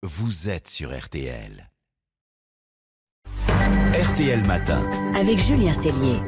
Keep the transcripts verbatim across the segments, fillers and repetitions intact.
vous êtes sur R T L. R T L Matin. Avec Julien Cellier.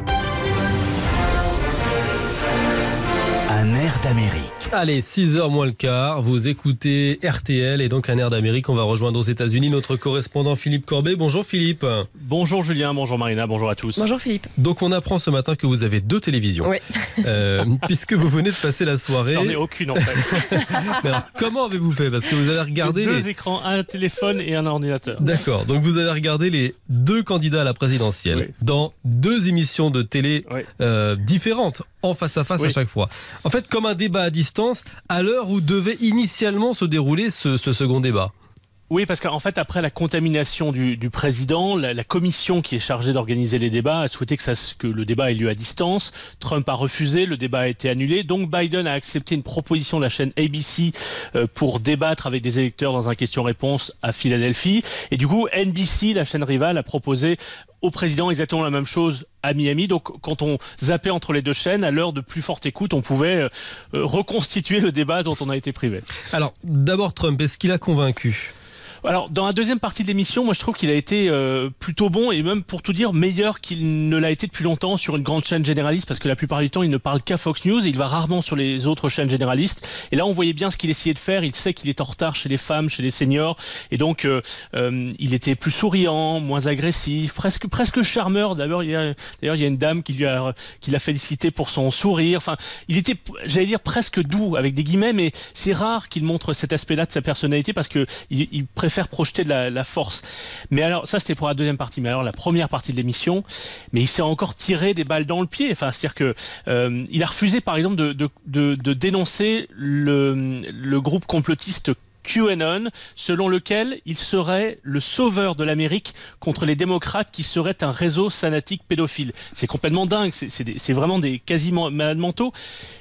Un air d'Amérique. Allez, six heures moins le quart, vous écoutez R T L et donc un air d'Amérique. On va rejoindre aux États-Unis notre correspondant Philippe Corbet. Bonjour Philippe. Bonjour Julien, bonjour Marina, bonjour à tous. Bonjour Philippe. Donc on apprend ce matin que vous avez deux télévisions. Oui. Euh, puisque vous venez de passer la soirée. J'en ai aucune en fait. Mais alors, comment avez-vous fait? Parce que vous avez regardé deux les... écrans, un téléphone et un ordinateur. D'accord, donc vous avez regardé les deux candidats à la présidentielle Oui. dans deux émissions de télé Oui. euh, différentes, en face à face Oui. à chaque fois. En fait, comme un débat à distance, à l'heure où devait initialement se dérouler ce, ce second débat. Oui, parce qu'en fait, après la contamination du, du président, la, la commission qui est chargée d'organiser les débats a souhaité que, ça, que le débat ait lieu à distance. Trump a refusé, le débat a été annulé. Donc Biden a accepté une proposition de la chaîne A B C euh, pour débattre avec des électeurs dans un question-réponse à Philadelphie. Et du coup, N B C, la chaîne rivale, a proposé au président exactement la même chose à Miami. Donc quand on zappait entre les deux chaînes, à l'heure de plus forte écoute, on pouvait euh, reconstituer le débat dont on a été privé. Alors, d'abord Trump, est-ce qu'il a convaincu ? Alors, dans la deuxième partie de l'émission, moi je trouve qu'il a été euh, plutôt bon et même pour tout dire meilleur qu'il ne l'a été depuis longtemps sur une grande chaîne généraliste parce que la plupart du temps il ne parle qu'à Fox News et il va rarement sur les autres chaînes généralistes. Et là on voyait bien ce qu'il essayait de faire, il sait qu'il est en retard chez les femmes, chez les seniors et donc euh, euh, il était plus souriant, moins agressif, presque presque charmeur. D'ailleurs il y a, d'ailleurs, il y a une dame qui lui a, qui l'a félicité pour son sourire. Enfin, il était, j'allais dire presque doux avec des guillemets, mais c'est rare qu'il montre cet aspect-là de sa personnalité parce que il, il préfère faire projeter de la, la force. Mais alors, ça c'était pour la deuxième partie. Mais alors, la première partie de l'émission, mais il s'est encore tiré des balles dans le pied. Enfin, c'est-à-dire que euh, il a refusé, par exemple, de, de, de, de dénoncer le, le groupe complotiste QAnon, selon lequel il serait le sauveur de l'Amérique contre les démocrates qui seraient un réseau fanatique pédophile. C'est complètement dingue. C'est, c'est, des, c'est vraiment des quasi malades mentaux.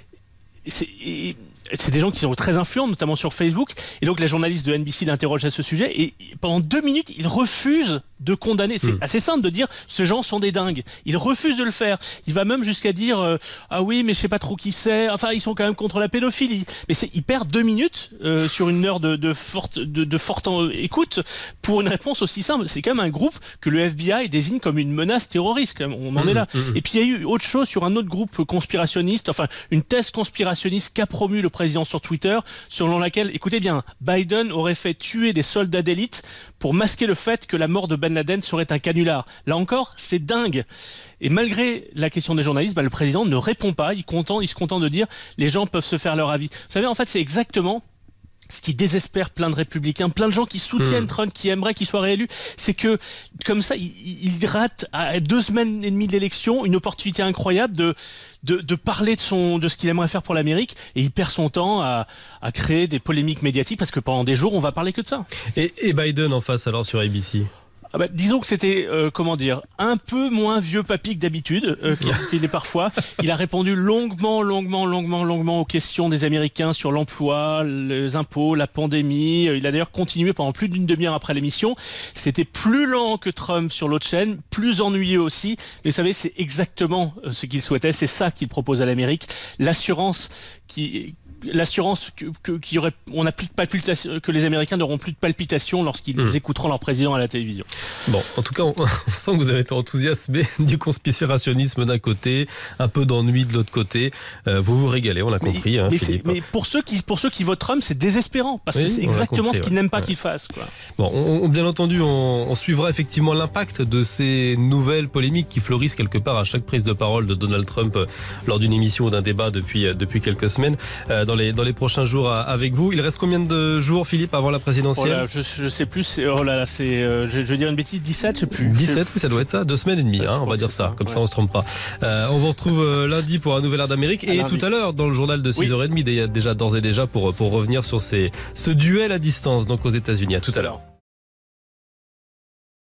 C'est, et, c'est des gens qui sont très influents, notamment sur Facebook. Et donc, la journaliste de N B C l'interroge à ce sujet. Et pendant deux minutes, il refuse de condamner. C'est mmh. assez simple de dire « ces gens sont des dingues ». Il refuse de le faire. Il va même jusqu'à dire euh, « ah oui, mais je sais pas trop qui c'est. Enfin, ils sont quand même contre la pédophilie ». Mais c'est, il perd deux minutes euh, sur une heure de, de forte, de, de forte écoute pour une réponse aussi simple. C'est quand même un groupe que le F B I désigne comme une menace terroriste. Quand même. On en mmh, est là. Mmh. Et puis, il y a eu autre chose sur un autre groupe conspirationniste, enfin, une thèse conspirationniste qu'a promu le président sur Twitter, selon laquelle, écoutez bien, Biden aurait fait tuer des soldats d'élite pour masquer le fait que la mort de Ben Laden serait un canular. Là encore, c'est dingue. Et malgré la question des journalistes, bah, le président ne répond pas. Il, content, il se contente de dire les gens peuvent se faire leur avis. Vous savez, en fait, c'est exactement ce qui désespère plein de républicains, plein de gens qui soutiennent mmh. Trump, qui aimeraient qu'il soit réélu, c'est que comme ça, il, il rate à deux semaines et demie d'élection une opportunité incroyable de, de, de parler de, son, de ce qu'il aimerait faire pour l'Amérique et il perd son temps à, à créer des polémiques médiatiques parce que pendant des jours, on va parler que de ça. Et, et Biden en face alors sur A B C ? Ah bah, disons que c'était, euh, comment dire, un peu moins vieux papy que d'habitude, euh, qu'il est parfois. Il a répondu longuement, longuement, longuement, longuement aux questions des Américains sur l'emploi, les impôts, la pandémie. Il a d'ailleurs continué pendant plus d'une demi-heure après l'émission. C'était plus lent que Trump sur l'autre chaîne, plus ennuyeux aussi. Mais vous savez, c'est exactement ce qu'il souhaitait. C'est ça qu'il propose à l'Amérique. L'assurance qui... l'assurance que, que, qu'il y aurait, on a plus de palpitations, que les Américains n'auront plus de palpitations lorsqu'ils mmh. écouteront leur président à la télévision. Bon, en tout cas, on, on sent que vous avez été enthousiasmé du conspirationnisme d'un côté, un peu d'ennui de l'autre côté. Euh, vous vous régalez, on l'a mais, compris, hein, mais, Philippe. mais pour ceux qui, pour ceux qui votent Trump, c'est désespérant parce oui, que c'est exactement compris, ce qu'ils ouais. n'aiment pas ouais. qu'il fasse. Quoi. Bon, on, on, bien entendu, on, on suivra effectivement l'impact de ces nouvelles polémiques qui fleurissent quelque part à chaque prise de parole de Donald Trump euh, lors d'une émission ou d'un débat depuis depuis quelques semaines. Euh, dans les dans les prochains jours avec vous. Il reste combien de jours, Philippe, avant la présidentielle ? Oh là, je, je sais plus. C'est, oh là là, c'est, euh, je, je vais dire une bêtise, dix-sept, je sais plus. dix-sept, oui, ça doit être ça. Deux semaines et demie, hein, on va dire ça. ça. Comme ouais. ça, on se trompe pas. Euh, on vous retrouve euh, lundi pour un nouvel air d'Amérique et lundi. Tout à l'heure dans le journal de six heures trente, oui. déjà d'ores et déjà pour pour revenir sur ces ce duel à distance donc aux États-Unis. À tout à l'heure.